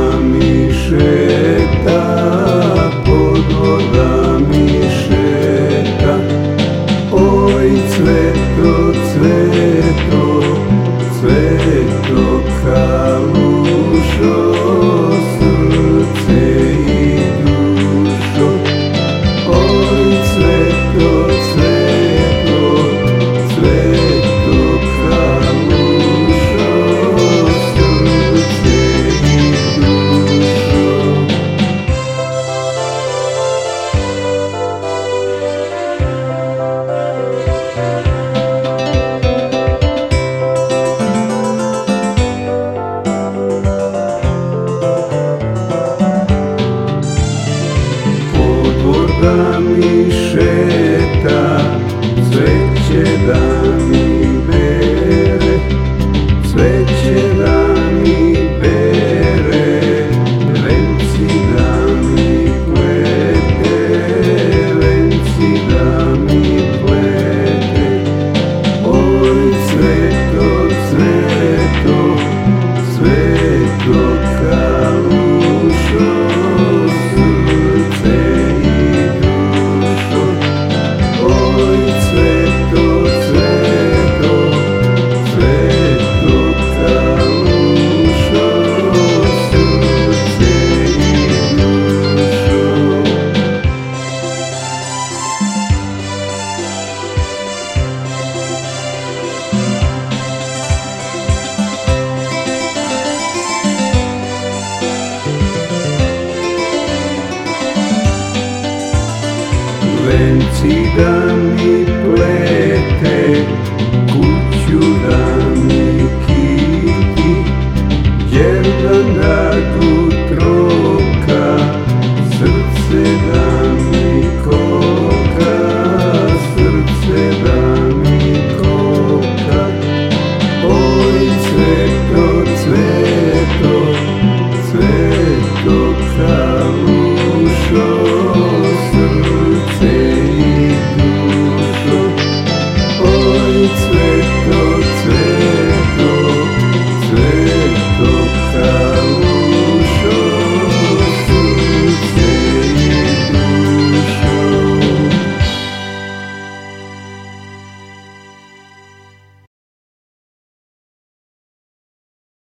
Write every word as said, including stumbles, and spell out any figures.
voda mi šeta, pod voda mi šeta. Oj cveto, cveto, cveto kalušo, srce i dušo. Oj cveto, cveto, cveto kalušo, srce i dušo. Da mi šeta, cveće da mi bere, cveće da mi bere, venci da mi plete, venci da mi plete. Oj cveto, cveto, cveto kalušo, venci da mi plete, kuću da mi kiti, đerdan da